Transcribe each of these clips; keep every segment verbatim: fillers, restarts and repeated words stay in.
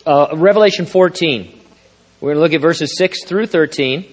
Uh, Revelation fourteen. We're going to look at verses six through thirteen.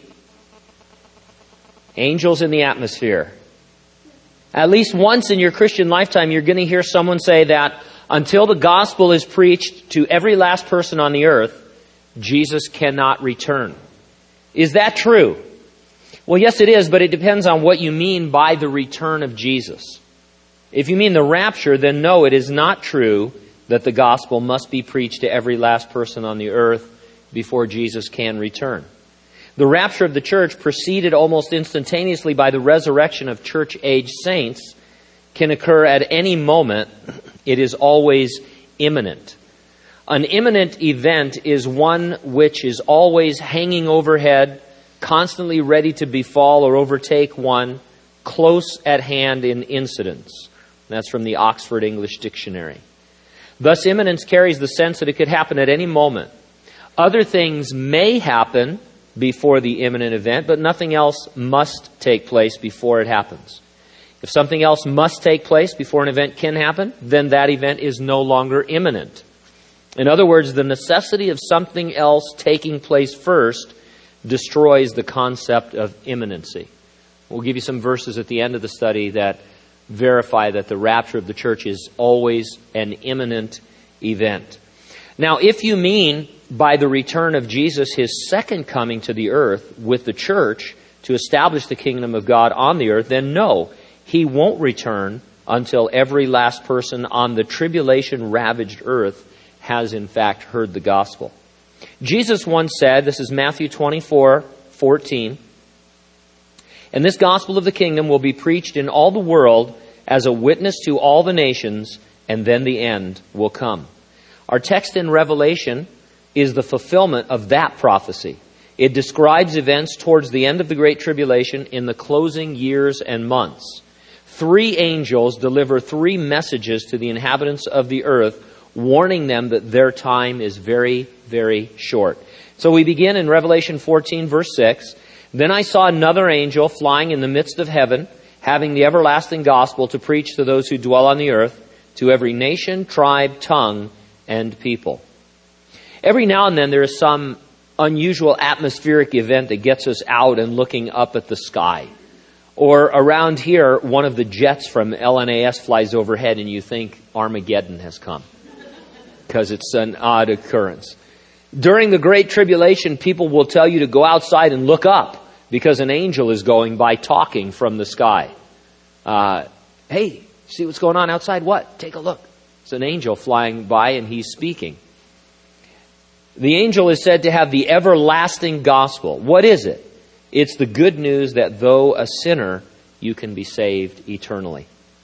Angels in the atmosphere. At least once in your Christian lifetime, you're going to hear someone say that until the gospel is preached to every last person on the earth, Jesus cannot return. Is that true? Well, yes, it is, but it depends on what you mean by the return of Jesus. If you mean the rapture, then no, it is not true that the gospel must be preached to every last person on the earth before Jesus can return. The rapture of the church, preceded almost instantaneously by the resurrection of church-age saints, can occur at any moment. It is always imminent. An imminent event is one which is always hanging overhead, constantly ready to befall or overtake one, close at hand in incidence. That's from the Oxford English Dictionary. Thus, imminence carries the sense that it could happen at any moment. Other things may happen before the imminent event, but nothing else must take place before it happens. If something else must take place before an event can happen, then that event is no longer imminent. In other words, the necessity of something else taking place first destroys the concept of imminency. We'll give you some verses at the end of the study that verify that the rapture of the church is always an imminent event. Now, if you mean by the return of Jesus his second coming to the earth with the church to establish the kingdom of God on the earth, then no, he won't return until every last person on the tribulation-ravaged earth has in fact heard the gospel. Jesus once said, this is Matthew twenty-four fourteen, "And this gospel of the kingdom will be preached in all the world as a witness to all the nations, and then the end will come." Our text in Revelation is the fulfillment of that prophecy. It describes events towards the end of the Great Tribulation in the closing years and months. Three angels deliver three messages to the inhabitants of the earth, warning them that their time is very, very short. So we begin in Revelation fourteen, verse six. "Then I saw another angel flying in the midst of heaven, having the everlasting gospel to preach to those who dwell on the earth, to every nation, tribe, tongue, and people." Every now and then there is some unusual atmospheric event that gets us out and looking up at the sky. Or around here, one of the jets from L N A S flies overhead and you think Armageddon has come, because it's an odd occurrence. During the Great Tribulation, people will tell you to go outside and look up because an angel is going by talking from the sky. Uh, hey, see what's going on outside? What? Take a look. It's an angel flying by and he's speaking. The angel is said to have the everlasting gospel. What is it? It's the good news that though a sinner, you can be saved eternally.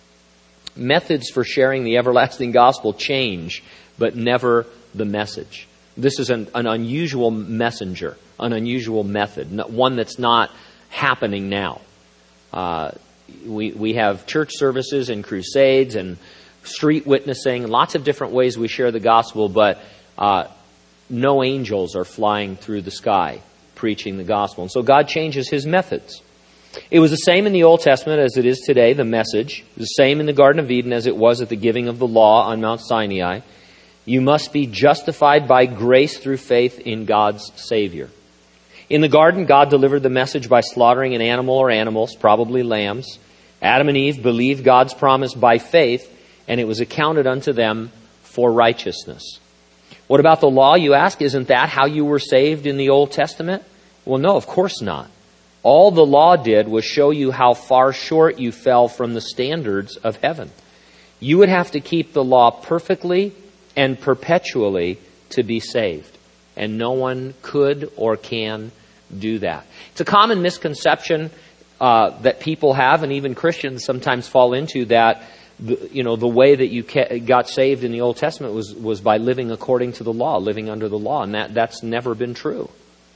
Methods for sharing the everlasting gospel change, but never the message. This is an, an unusual messenger, an unusual method, one that's not happening now. Uh, we, we have church services and crusades and street witnessing, lots of different ways we share the gospel, but uh, no angels are flying through the sky preaching the gospel. And so God changes his methods. It was the same in the Old Testament as it is today, the message. It was the same in the Garden of Eden as it was at the giving of the law on Mount Sinai. You must be justified by grace through faith in God's Savior. In the garden, God delivered the message by slaughtering an animal or animals, probably lambs. Adam and Eve believed God's promise by faith, and it was accounted unto them for righteousness. What about the law, you ask? Isn't that how you were saved in the Old Testament? Well, no, of course not. All the law did was show you how far short you fell from the standards of heaven. You would have to keep the law perfectly and perpetually to be saved. And no one could or can do that. It's a common misconception uh, that people have, and even Christians sometimes fall into, that the, you know the way that you got saved in the Old Testament was was by living according to the law, living under the law, and that that's never been true.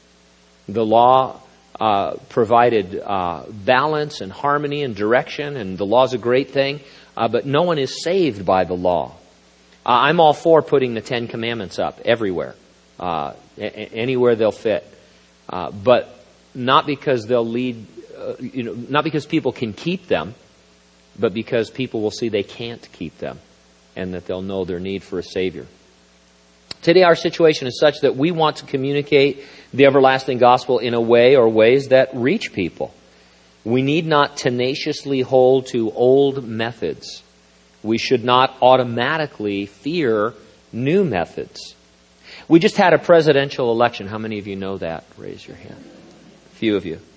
The law uh, provided uh, balance and harmony and direction, and the law is a great thing, uh, but no one is saved by the law. Uh, I'm all for putting the Ten Commandments up everywhere, uh, a- anywhere they'll fit, uh, but not because they'll lead, uh, you know, not because people can keep them, but because people will see they can't keep them, and that they'll know their need for a Savior. Today our situation is such that we want to communicate the everlasting gospel in a way or ways that reach people. We need not tenaciously hold to old methods. We should not automatically fear new methods. We just had a presidential election. How many of you know that? Raise your hand. A few of you.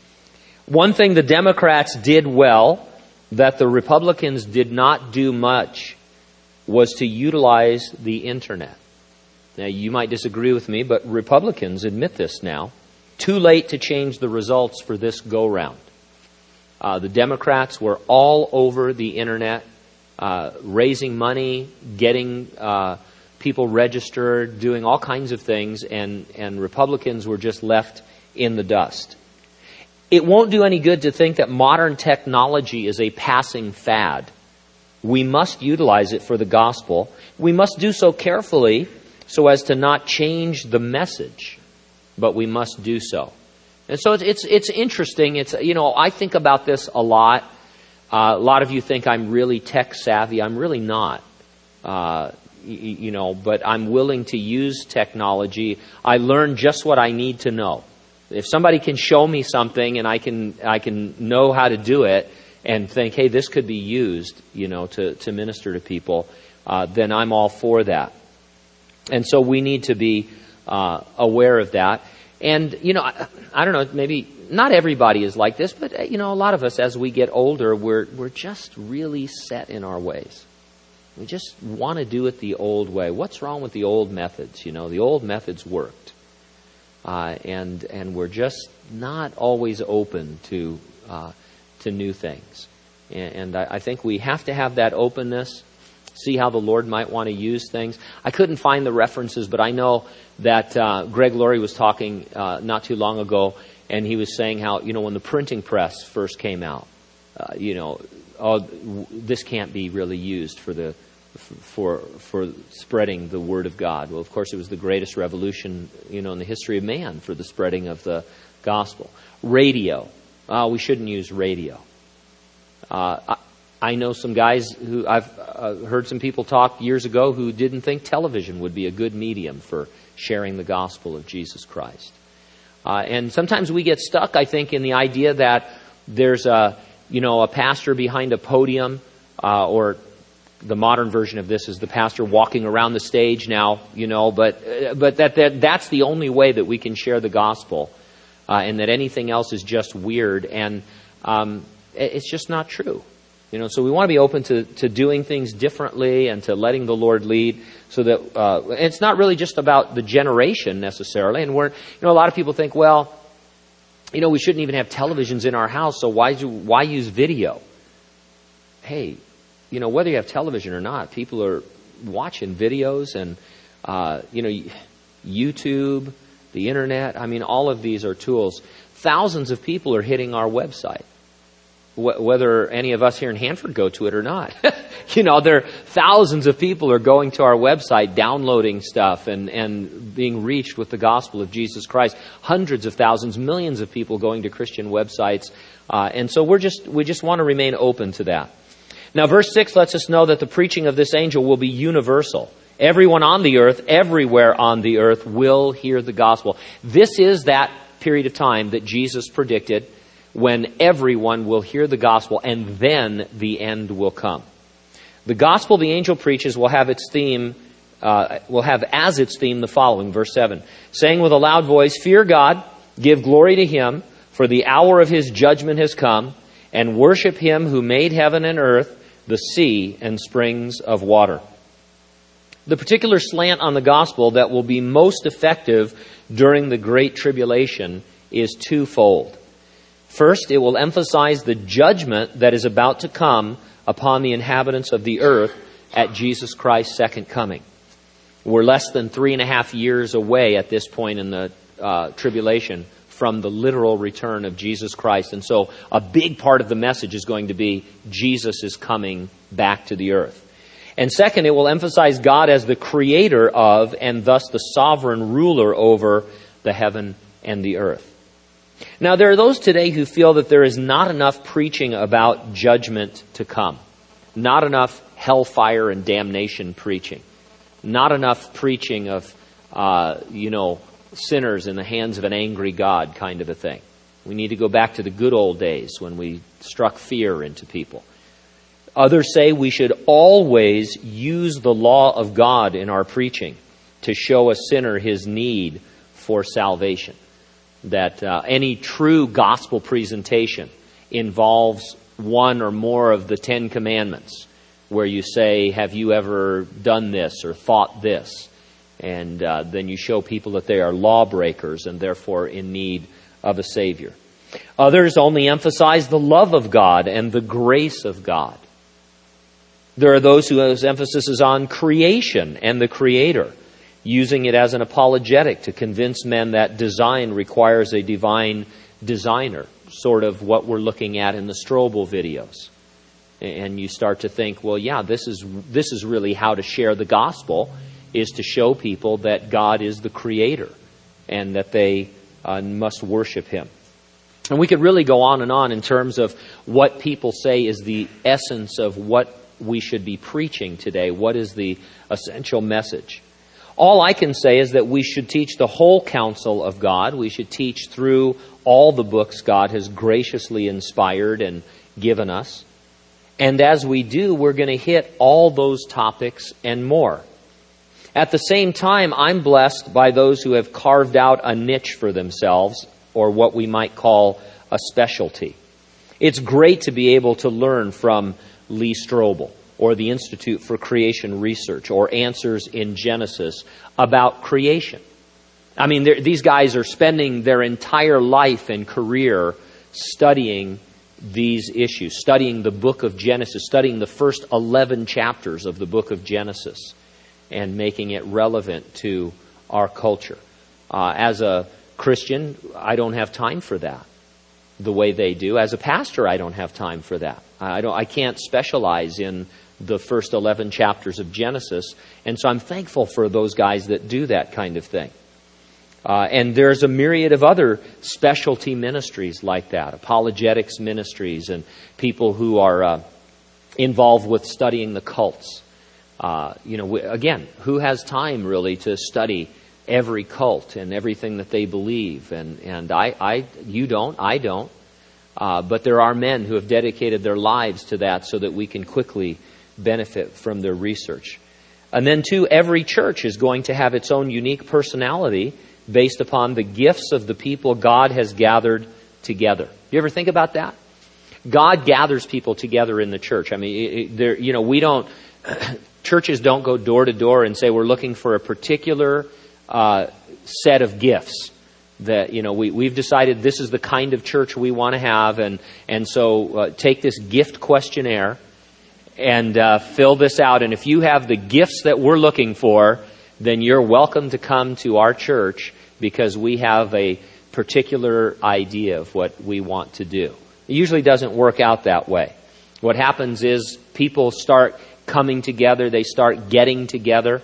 One thing the Democrats did well that the Republicans did not do much was to utilize the internet. Now, you might disagree with me, but Republicans admit this now. Too late to change the results for this go-round. Uh, the Democrats were all over the internet, uh, raising money, getting uh, people registered, doing all kinds of things, and, and Republicans were just left in the dust. It won't do any good to think that modern technology is a passing fad. We must utilize it for the gospel. We must do so carefully so as to not change the message, but we must do so. And so it's it's, it's interesting. It's you know I think about this a lot. Uh, a lot of you think I'm really tech savvy. I'm really not. Uh, you, you know, but I'm willing to use technology. I learn just what I need to know. If somebody can show me something and I can I can know how to do it and think, hey, this could be used, you know, to to minister to people, uh, then I'm all for that. And so we need to be uh, aware of that. And, you know, I, I don't know, maybe not everybody is like this, but, you know, a lot of us, as we get older, we're we're just really set in our ways. We just want to do it the old way. What's wrong with the old methods? You know, the old methods worked. Uh, and and we're just not always open to uh, to new things. And, and I, I think we have to have that openness, see how the Lord might want to use things. I couldn't find the references, but I know that uh, Greg Laurie was talking uh, not too long ago, and he was saying how, you know, when the printing press first came out, uh, you know, oh, this can't be really used for the for for spreading the word of God. Well, of course, it was the greatest revolution, you know, in the history of man for the spreading of the gospel. Radio. Uh, we shouldn't use radio. Uh, I, I know some guys who I've uh, heard some people talk years ago who didn't think television would be a good medium for sharing the gospel of Jesus Christ. Uh, and sometimes we get stuck, I think, in the idea that there's a, you know, a pastor behind a podium, uh, or the modern version of this is the pastor walking around the stage now, you know, but uh, but that, that that's the only way that we can share the gospel, uh, and that anything else is just weird, and um, it's just not true. You know, so we want to be open to, to doing things differently and to letting the Lord lead, so that uh, it's not really just about the generation necessarily. And we're, you know, a lot of people think, well, you know, we shouldn't even have televisions in our house, so why do, why use video? Hey, you know, whether you have television or not, people are watching videos and, uh, you know, YouTube, the internet. I mean, all of these are tools. Thousands of people are hitting our website, wh- whether any of us here in Hanford go to it or not. You know, there are thousands of people are going to our website, downloading stuff and, and being reached with the gospel of Jesus Christ. Hundreds of thousands, millions of people going to Christian websites. Uh, and so we're just, we just want to remain open to that. Now, verse six lets us know that the preaching of this angel will be universal. Everyone on the earth, everywhere on the earth, will hear the gospel. This is that period of time that Jesus predicted when everyone will hear the gospel, and then the end will come. The gospel the angel preaches will have its theme, uh, will have as its theme the following, verse seven, saying with a loud voice, "Fear God, give glory to Him, for the hour of His judgment has come, and worship Him who made heaven and earth, the sea and springs of water." The particular slant on the gospel that will be most effective during the Great Tribulation is twofold. First, it will emphasize the judgment that is about to come upon the inhabitants of the earth at Jesus Christ's second coming. We're less than three and a half years away at this point in the uh, tribulation from the literal return of Jesus Christ. And so a big part of the message is going to be Jesus is coming back to the earth. And second, it will emphasize God as the creator of, and thus the sovereign ruler over, the heaven and the earth. Now, there are those today who feel that there is not enough preaching about judgment to come. Not enough hellfire and damnation preaching. Not enough preaching of, uh, you know, sinners in the hands of an angry God kind of a thing. We need to go back to the good old days when we struck fear into people. Others say we should always use the law of God in our preaching to show a sinner his need for salvation. That uh, any true gospel presentation involves one or more of the Ten Commandments, where you say, have you ever done this or thought this? And uh, then you show people that they are lawbreakers and therefore in need of a Savior. Others only emphasize the love of God and the grace of God. There are those whose emphasis is on creation and the Creator, using it as an apologetic to convince men that design requires a divine designer, sort of what we're looking at in the Strobel videos. And you start to think, well, yeah, this is this is really how to share the gospel, is to show people that God is the Creator and that they uh, must worship Him. And we could really go on and on in terms of what people say is the essence of what we should be preaching today. What is the essential message? All I can say is that we should teach the whole counsel of God. We should teach through all the books God has graciously inspired and given us. And as we do, we're going to hit all those topics and more. At the same time, I'm blessed by those who have carved out a niche for themselves, or what we might call a specialty. It's great to be able to learn from Lee Strobel or the Institute for Creation Research or Answers in Genesis about creation. I mean, these guys are spending their entire life and career studying these issues, studying the book of Genesis, studying the first eleven chapters of the book of Genesis and making it relevant to our culture. Uh, as a Christian, I don't have time for that the way they do. As a pastor, I don't have time for that. I don't. I can't specialize in the first eleven chapters of Genesis, and so I'm thankful for those guys that do that kind of thing. Uh, and there's a myriad of other specialty ministries like that, apologetics ministries, and people who are uh, involved with studying the cults. Uh, you know, we, again, who has time really to study every cult and everything that they believe? And and I, I you don't, I don't. Uh, but there are men who have dedicated their lives to that so that we can quickly benefit from their research. And then, too, every church is going to have its own unique personality based upon the gifts of the people God has gathered together. You ever think about that? God gathers people together in the church. I mean, there, you know, we don't, churches don't go door to door and say we're looking for a particular uh, set of gifts. That, you know, we, we've decided this is the kind of church we want to have, and, and so uh, take this gift questionnaire and uh, fill this out. And if you have the gifts that we're looking for, then you're welcome to come to our church because we have a particular idea of what we want to do. It usually doesn't work out that way. What happens is people start coming together, they start getting together,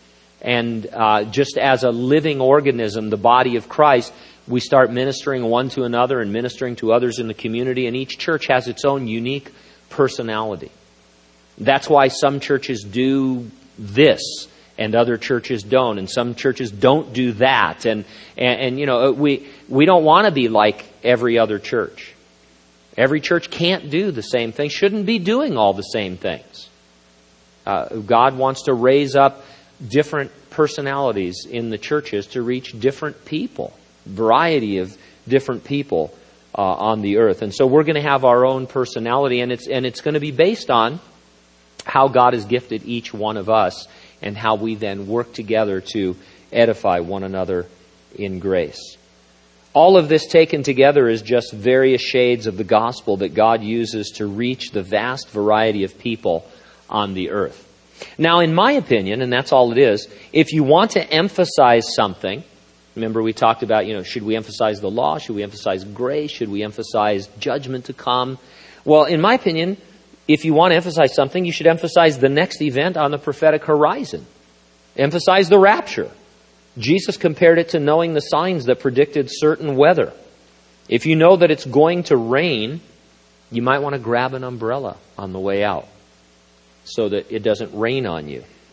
and uh, just as a living organism, the body of Christ, we start ministering one to another and ministering to others in the community, and each church has its own unique personality. That's why some churches do this and other churches don't, and some churches don't do that. And, and, and you know, we, we don't want to be like every other church. Every church can't do the same thing, shouldn't be doing all the same things. Uh, God wants to raise up different personalities in the churches to reach different people, variety of different people uh, on the earth. And so we're going to have our own personality, and it's and it's going to be based on how God has gifted each one of us and how we then work together to edify one another in grace. All of this taken together is just various shades of the gospel that God uses to reach the vast variety of people on the earth. Now, in my opinion, and that's all it is, if you want to emphasize something, remember we talked about, you know, should we emphasize the law? Should we emphasize grace? Should we emphasize judgment to come? Well, in my opinion, if you want to emphasize something, you should emphasize the next event on the prophetic horizon. Emphasize the rapture. Jesus compared it to knowing the signs that predicted certain weather. If you know that it's going to rain, you might want to grab an umbrella on the way out so that it doesn't rain on you.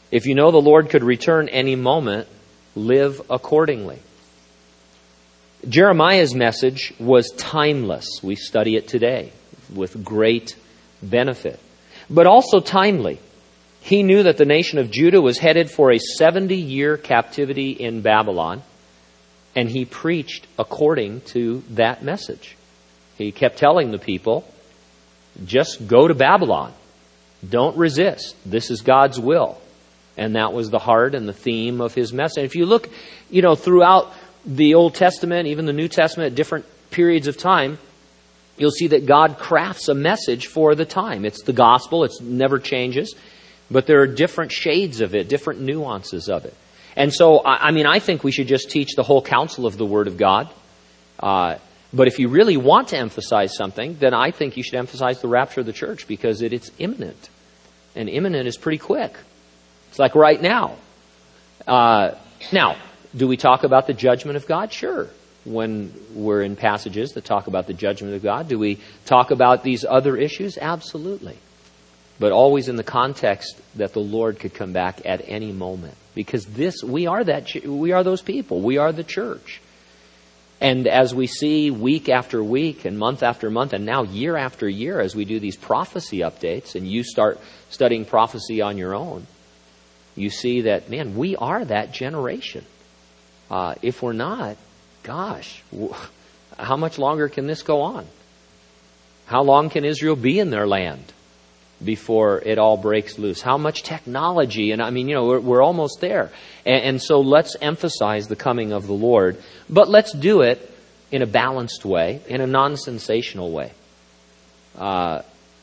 If you know the Lord could return any moment, live accordingly. Jeremiah's message was timeless. We study it today with great benefit, but also timely. He knew that the nation of Judah was headed for a seventy-year captivity in Babylon, and he preached according to that message. He kept telling the people, just go to Babylon. Don't resist. This is God's will. And that was the heart and the theme of his message. If you look, you know, throughout the Old Testament, even the New Testament, at different periods of time, you'll see that God crafts a message for the time. It's the gospel. It never changes. But there are different shades of it, different nuances of it. And so, I mean, I think we should just teach the whole counsel of the Word of God. Uh, but if you really want to emphasize something, then I think you should emphasize the rapture of the church, because it, it's imminent. And imminent is pretty quick. It's like right now. Uh, now, do we talk about the judgment of God? Sure. When we're in passages that talk about the judgment of God. Do we talk about these other issues? Absolutely. But always in the context that the Lord could come back at any moment. Because this, we are that, we are those people. We are the church. And as we see week after week and month after month and now year after year as we do these prophecy updates and you start studying prophecy on your own, you see that, man, we are that generation. Uh, if we're not, gosh, how much longer can this go on? How long can Israel be in their land before it all breaks loose? How much technology? And I mean, you know, we're, we're almost there. And, and so let's emphasize the coming of the Lord, but let's do it in a balanced way, in a non-sensational way. Uh,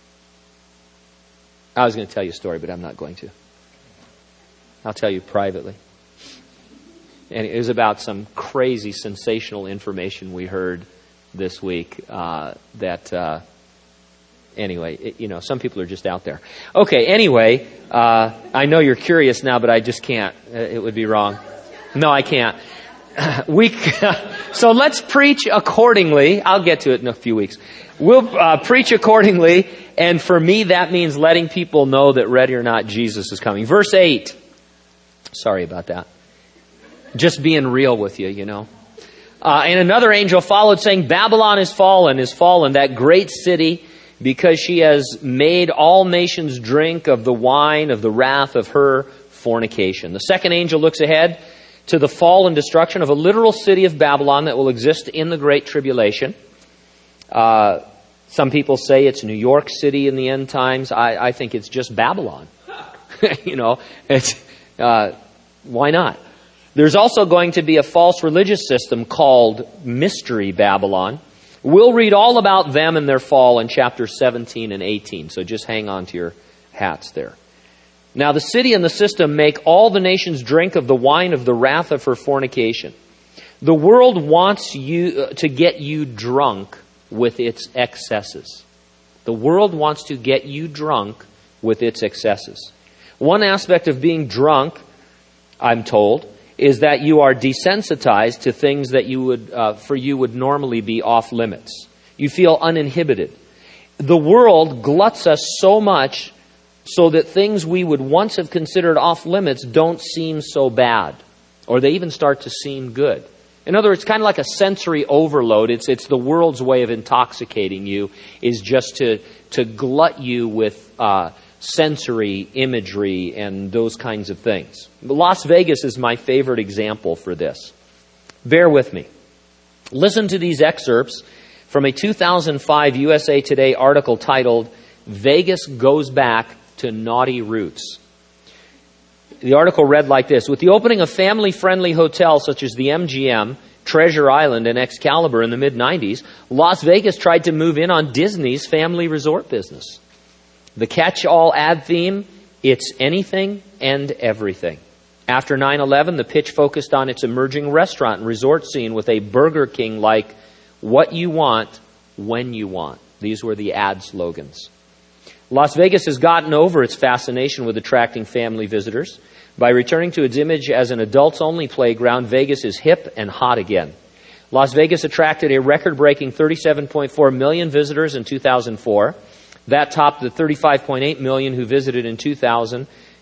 I was going to tell you a story, but I'm not going to. I'll tell you privately. And it was about some crazy, sensational information we heard this week uh, that... Uh, Anyway, it, you know, some people are just out there. Okay, anyway, uh, I know you're curious now, but I just can't. It would be wrong. No, I can't. We so let's preach accordingly. I'll get to it in a few weeks. We'll uh, preach accordingly, and for me, that means letting people know that ready or not, Jesus is coming. Verse eight. Sorry about that. Just being real with you, you know. Uh, and another angel followed, saying, Babylon is fallen, is fallen, that great city, because she has made all nations drink of the wine of the wrath of her fornication. The second angel looks ahead to the fall and destruction of a literal city of Babylon that will exist in the Great Tribulation. Uh, some people say it's New York City in the end times. I, I think it's just Babylon. you know, it's uh, why not? There's also going to be a false religious system called Mystery Babylon. We'll read all about them and their fall in chapters seventeen and eighteen. So just hang on to your hats there. Now the city and the system make all the nations drink of the wine of the wrath of her fornication. The world wants you uh, to get you drunk with its excesses. The world wants to get you drunk with its excesses. One aspect of being drunk, I'm told, is that you are desensitized to things that you would, uh, for you would normally be off limits. You feel uninhibited. The world gluts us so much so that things we would once have considered off limits don't seem so bad, or they even start to seem good. In other words, kind of like a sensory overload. It's it's the world's way of intoxicating you, is just to to glut you with uh, sensory imagery and those kinds of things. Las Vegas is my favorite example for this. Bear with me. Listen to these excerpts from a two thousand five U S A Today article titled, Vegas Goes Back to Naughty Roots. The article read like this: with the opening of family-friendly hotels such as the M G M, Treasure Island, and Excalibur in the mid nineties, Las Vegas tried to move in on Disney's family resort business. The catch-all ad theme, it's anything and everything. After nine eleven, the pitch focused on its emerging restaurant and resort scene with a Burger King-like, what you want, when you want. These were the ad slogans. Las Vegas has gotten over its fascination with attracting family visitors. By returning to its image as an adults-only playground, Vegas is hip and hot again. Las Vegas attracted a record-breaking thirty-seven point four million visitors in two thousand four. That topped the thirty-five point eight million who visited in two thousand,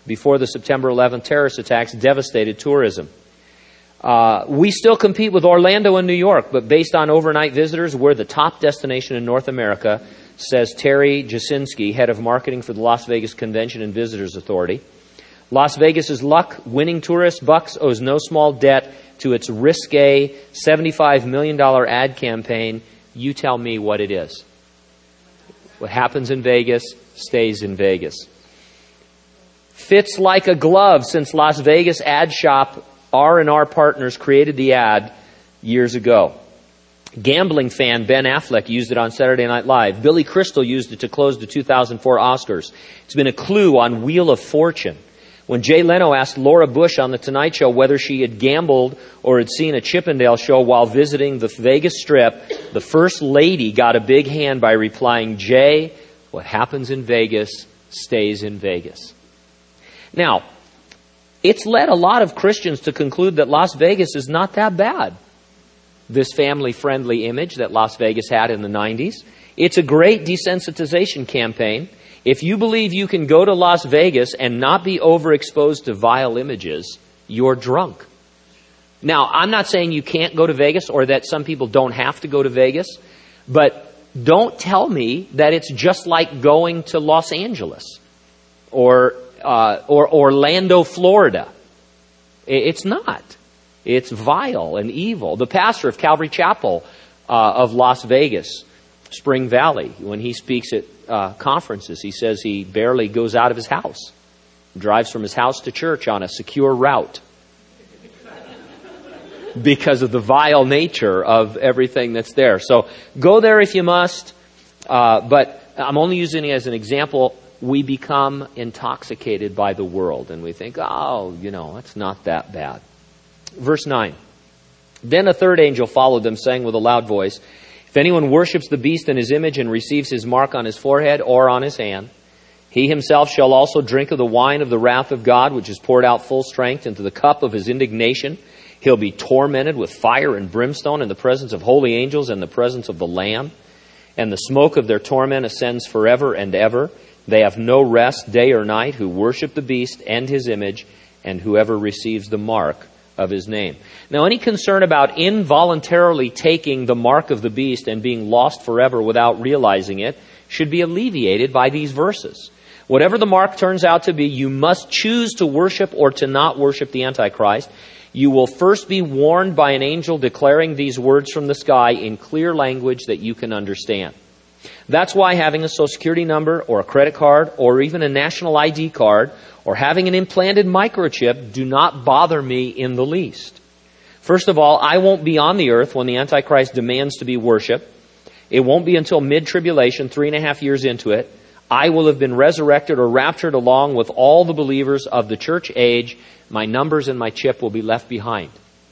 before the September eleventh terrorist attacks devastated tourism. Uh, we still compete with Orlando and New York, but based on overnight visitors, we're the top destination in North America, says Terry Jasinski, head of marketing for the Las Vegas Convention and Visitors Authority. Las Vegas's luck winning tourist Bucks owes no small debt to its risque seventy-five million dollars ad campaign. You tell me what it is. What happens in Vegas stays in Vegas. Fits like a glove since Las Vegas ad shop R and R Partners created the ad years ago. Gambling fan Ben Affleck used it on Saturday Night Live. Billy Crystal used it to close the two thousand four Oscars. It's been a clue on Wheel of Fortune. When Jay Leno asked Laura Bush on The Tonight Show whether she had gambled or had seen a Chippendale show while visiting the Vegas Strip, the First Lady got a big hand by replying, "Jay, what happens in Vegas stays in Vegas." Now, it's led a lot of Christians to conclude that Las Vegas is not that bad. This family-friendly image that Las Vegas had in the nineties. It's a great desensitization campaign. If you believe you can go to Las Vegas and not be overexposed to vile images, you're drunk. Now, I'm not saying you can't go to Vegas or that some people don't have to go to Vegas, but don't tell me that it's just like going to Los Angeles or uh, or Orlando, Florida. It's not. It's vile and evil. The pastor of Calvary Chapel uh, of Las Vegas, Spring Valley, when he speaks at uh, conferences, he says he barely goes out of his house. Drives from his house to church on a secure route because of the vile nature of everything that's there. So go there if you must, uh, but I'm only using it as an example. We become intoxicated by the world and we think, oh, you know, it's not that bad. Verse nine. Then a third angel followed them, saying with a loud voice, "If anyone worships the beast in his image and receives his mark on his forehead or on his hand, he himself shall also drink of the wine of the wrath of God, which is poured out full strength into the cup of his indignation. He'll be tormented with fire and brimstone in the presence of holy angels and the presence of the Lamb. And the smoke of their torment ascends forever and ever. They have no rest day or night who worship the beast and his image, and whoever receives the mark of his name." Now, any concern about involuntarily taking the mark of the beast and being lost forever without realizing it should be alleviated by these verses. Whatever the mark turns out to be, you must choose to worship or to not worship the Antichrist. You will first be warned by an angel declaring these words from the sky in clear language that you can understand. That's why having a Social Security number or a credit card or even a national I D card or having an implanted microchip do not bother me in the least. First of all, I won't be on the earth when the Antichrist demands to be worshipped. It won't be until mid-tribulation, three and a half years into it. I will have been resurrected or raptured along with all the believers of the church age. My numbers and my chip will be left behind.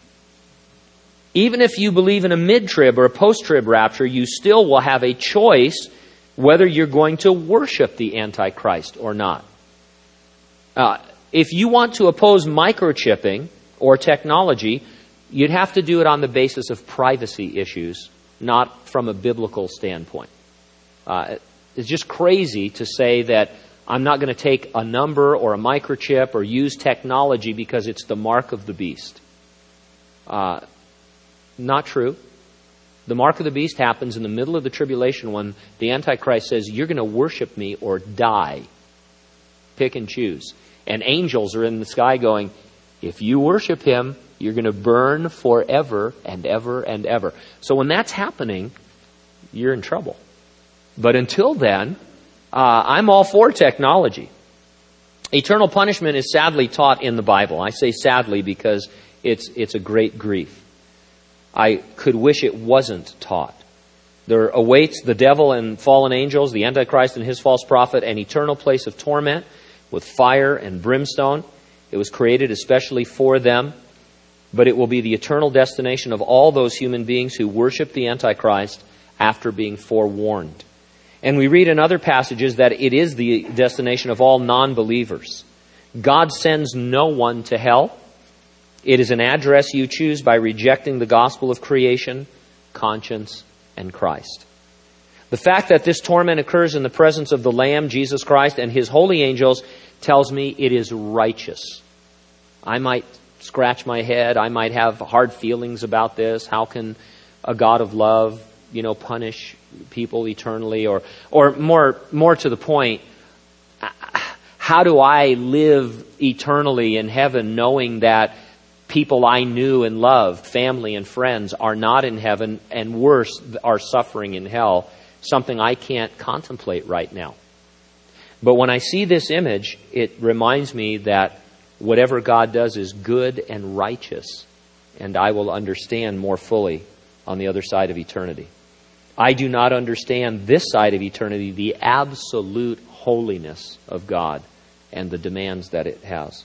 Even if you believe in a mid-trib or a post-trib rapture, you still will have a choice whether you're going to worship the Antichrist or not. Uh, if you want to oppose microchipping or technology, you'd have to do it on the basis of privacy issues, not from a biblical standpoint. Uh, it's just crazy to say that I'm not going to take a number or a microchip or use technology because it's the mark of the beast. Uh, Not true. The mark of the beast happens in the middle of the tribulation when the Antichrist says, you're going to worship me or die. Pick and choose. And angels are in the sky going, if you worship him, you're going to burn forever and ever and ever. So when that's happening, you're in trouble. But until then, uh, I'm all for technology. Eternal punishment is sadly taught in the Bible. I say sadly because it's it's a great grief. I could wish it wasn't taught. There awaits the devil and fallen angels, the Antichrist and his false prophet, an eternal place of torment with fire and brimstone. It was created especially for them, but it will be the eternal destination of all those human beings who worship the Antichrist after being forewarned. And we read in other passages that it is the destination of all non-believers. God sends no one to hell. It is an address you choose by rejecting the gospel of creation, conscience, and Christ. The fact that this torment occurs in the presence of the Lamb, Jesus Christ, and His holy angels tells me it is righteous. I might scratch my head. I might have hard feelings about this. How can a God of love, you know, punish people eternally? Or, or more, more to the point, how do I live eternally in heaven knowing that people I knew and loved, family and friends, are not in heaven, and worse, are suffering in hell? Something I can't contemplate right now. But when I see this image, it reminds me that whatever God does is good and righteous, and I will understand more fully on the other side of eternity. I do not understand this side of eternity, the absolute holiness of God and the demands that it has.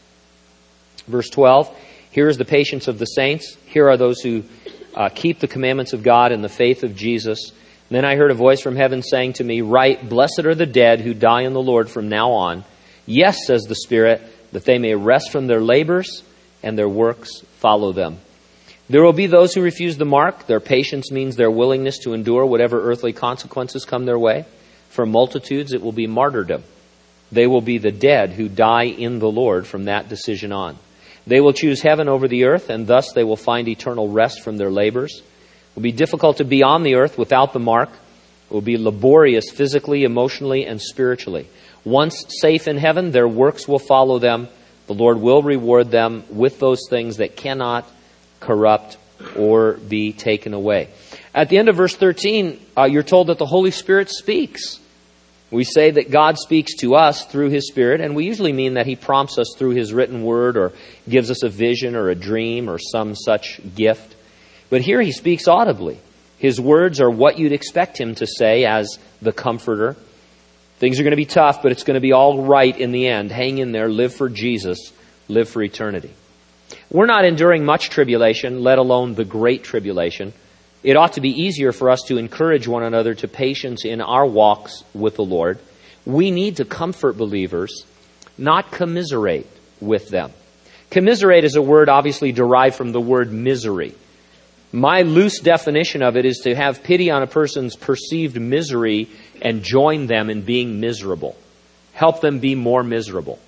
Verse twelve, here is the patience of the saints. Here are those who uh, keep the commandments of God and the faith of Jesus. And then I heard a voice from heaven saying to me, "Write, blessed are the dead who die in the Lord from now on. Yes, says the Spirit, that they may rest from their labors and their works follow them." There will be those who refuse the mark. Their patience means their willingness to endure whatever earthly consequences come their way. For multitudes, it will be martyrdom. They will be the dead who die in the Lord from that decision on. They will choose heaven over the earth, and thus they will find eternal rest from their labors. It will be difficult to be on the earth without the mark. It will be laborious physically, emotionally, and spiritually. Once safe in heaven, their works will follow them. The Lord will reward them with those things that cannot corrupt or be taken away. At the end of verse thirteen, uh, you're told that the Holy Spirit speaks. We say that God speaks to us through His Spirit, and we usually mean that He prompts us through His written word or gives us a vision or a dream or some such gift. But here He speaks audibly. His words are what you'd expect Him to say as the Comforter. Things are going to be tough, but it's going to be all right in the end. Hang in there, live for Jesus, live for eternity. We're not enduring much tribulation, let alone the great tribulation. It ought to be easier for us to encourage one another to patience in our walks with the Lord. We need to comfort believers, not commiserate with them. Commiserate is a word obviously derived from the word misery. My loose definition of it is to have pity on a person's perceived misery and join them in being miserable. Help them be more miserable.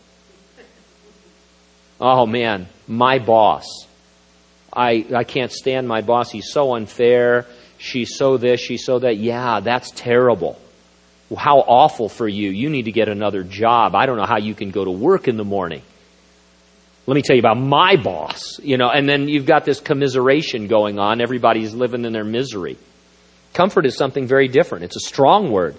Oh man, my boss. I, I can't stand my boss. He's so unfair. She's so this, she's so that. Yeah, that's terrible. How awful for you. You need to get another job. I don't know how you can go to work in the morning. Let me tell you about my boss. You know, and then you've got this commiseration going on. Everybody's living in their misery. Comfort is something very different. It's a strong word.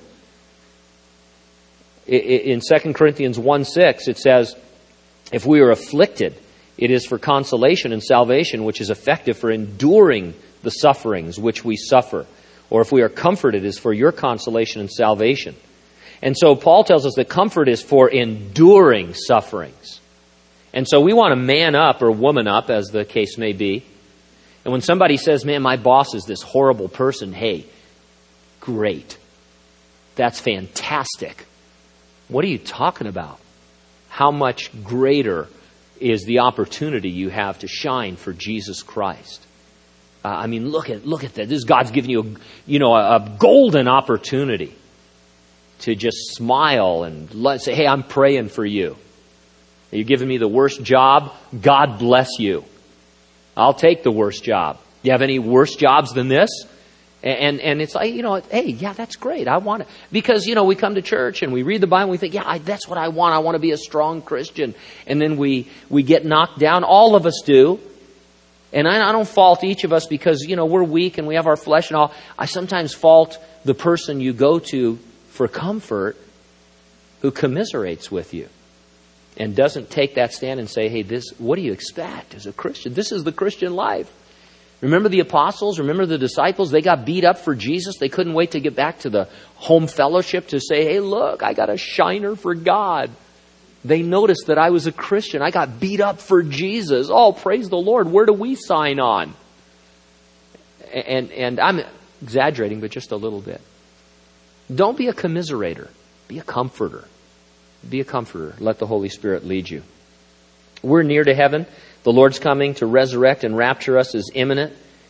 In Second Corinthians one six, it says, if we are afflicted, it is for consolation and salvation, which is effective for enduring the sufferings which we suffer. Or if we are comforted, it is for your consolation and salvation. And so Paul tells us that comfort is for enduring sufferings. And so we want to man up or woman up, as the case may be. And when somebody says, man, my boss is this horrible person, hey, great. That's fantastic. What are you talking about? How much greater is the opportunity you have to shine for Jesus Christ? Uh, I mean, look at look at that. This God's giving you, a, you know, a, a golden opportunity to just smile and let, say, "Hey, I'm praying for you. You're giving me the worst job. God bless you. I'll take the worst job. You have any worse jobs than this?" And and it's like, you know, hey, yeah, that's great. I want it. Because, you know, we come to church and we read the Bible and we think, yeah, I, that's what I want. I want to be a strong Christian. And then we, we get knocked down. All of us do. And I, I don't fault each of us because, you know, we're weak and we have our flesh and all. I sometimes fault the person you go to for comfort who commiserates with you and doesn't take that stand and say, hey, this, what do you expect as a Christian? This is the Christian life. Remember the apostles? Remember the disciples? They got beat up for Jesus. They couldn't wait to get back to the home fellowship to say, hey, look, I got a shiner for God. They noticed that I was a Christian. I got beat up for Jesus. Oh, praise the Lord. Where do we sign on? And, and I'm exaggerating, but just a little bit. Don't be a commiserator. Be a comforter. Be a comforter. Let the Holy Spirit lead you. We're near to heaven. The Lord's coming to resurrect and rapture us is imminent.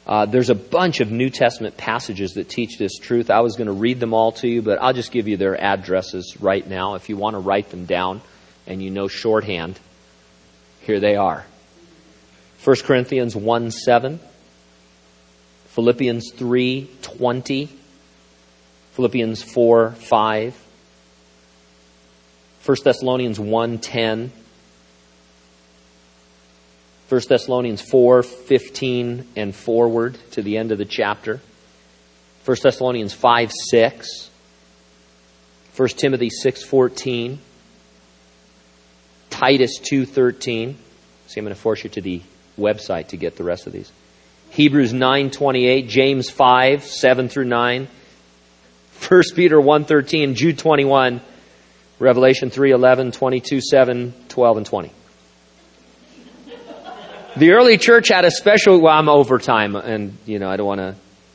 Uh, there's a bunch of New Testament passages that teach this truth. I was going to read them all to you, but I'll just give you their addresses right now. If you want to write them down and you know shorthand, here they are. First Corinthians one seven, Philippians three twenty, Philippians four five, First Thessalonians one ten, First Thessalonians four fifteen and forward to the end of the chapter. First Thessalonians five six. First Timothy six fourteen. Titus two thirteen. See, I'm going to force you to the website to get the rest of these. Hebrews nine twenty-eight. James five seven through nine. First Peter one thirteen. Jude twenty-one. Revelation three eleven, twenty-two seven, twelve, and twenty. The early church had a special, well, I'm over time, and, you know, I don't want to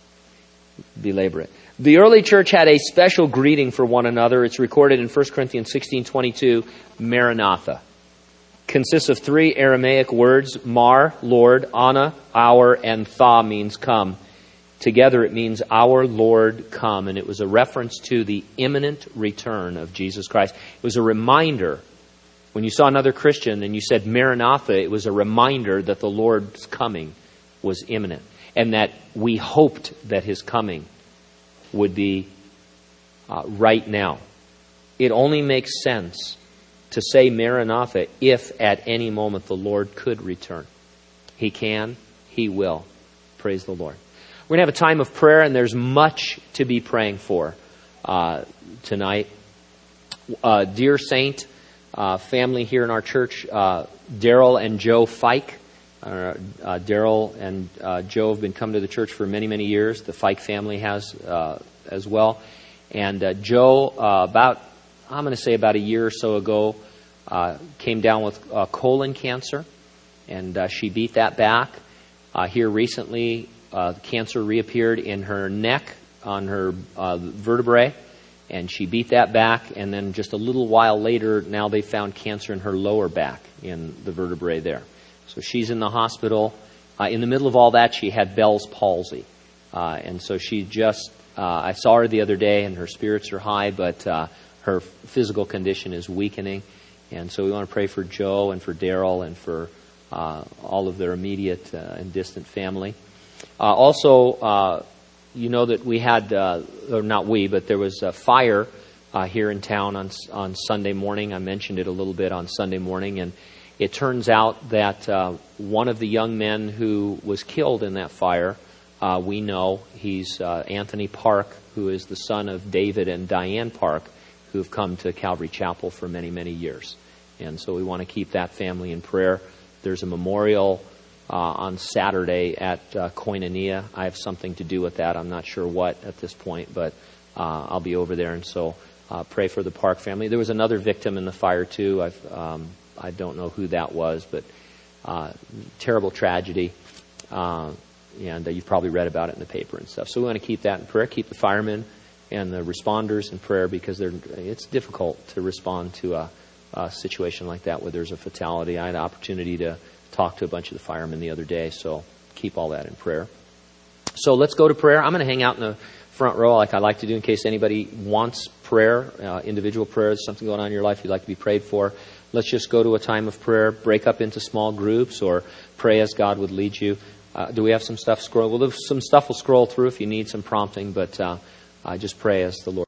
belabor it. The early church had a special greeting for one another. It's recorded in First Corinthians sixteen twenty-two, Maranatha. Consists of three Aramaic words, mar, Lord, ana, our, and tha means come. Together it means our Lord come, and it was a reference to the imminent return of Jesus Christ. It was a reminder. When you saw another Christian and you said Maranatha, it was a reminder that the Lord's coming was imminent and that we hoped that His coming would be uh, right now. It only makes sense to say Maranatha if at any moment the Lord could return. He can, He will. Praise the Lord. We're going to have a time of prayer, and there's much to be praying for uh, tonight. Uh, dear Saint, Uh, family here in our church, uh, Daryl and Joe Fike. Uh, uh, Daryl and uh, Joe have been coming to the church for many, many years. The Fike family has uh, as well. And uh, Joe, uh, about, I'm going to say about a year or so ago, uh, came down with uh, colon cancer. And uh, she beat that back. Uh, here recently, uh, cancer reappeared in her neck, on her uh, vertebrae. And she beat that back, and then just a little while later, now they found cancer in her lower back, in the vertebrae there. So she's in the hospital. Uh, in the middle of all that, she had Bell's palsy. Uh, and so she just, uh, I saw her the other day, and her spirits are high, but uh, her physical condition is weakening. And so we want to pray for Joe and for Daryl and for uh, all of their immediate uh, and distant family. Uh, also, uh, You know that we had, uh, or not we, but there was a fire uh, here in town on on Sunday morning. I mentioned it a little bit on Sunday morning, and it turns out that uh, one of the young men who was killed in that fire, uh, we know he's uh, Anthony Park, who is the son of David and Diane Park, who have come to Calvary Chapel for many, many years. And so we want to keep that family in prayer. There's a memorial Uh, on Saturday at uh, Koinonia. I have something to do with that. I'm not sure what at this point, but uh, I'll be over there. And so uh, pray for the Park family. There was another victim in the fire too. I've, um, I don't know who that was, but uh, terrible tragedy. Uh, and uh, you've probably read about it in the paper and stuff. So we want to keep that in prayer. Keep the firemen and the responders in prayer, because they're, it's difficult to respond to a, a situation like that where there's a fatality. I had an opportunity to talked to a bunch of the firemen the other day, so keep all that in prayer. So let's go to prayer. I'm going to hang out in the front row like I like to do in case anybody wants prayer, uh, individual prayers, something going on in your life you'd like to be prayed for. Let's just go to a time of prayer, break up into small groups, or pray as God would lead you. Uh, do we have some stuff scroll? Well, some stuff will scroll through if you need some prompting, but uh, I just pray as the Lord.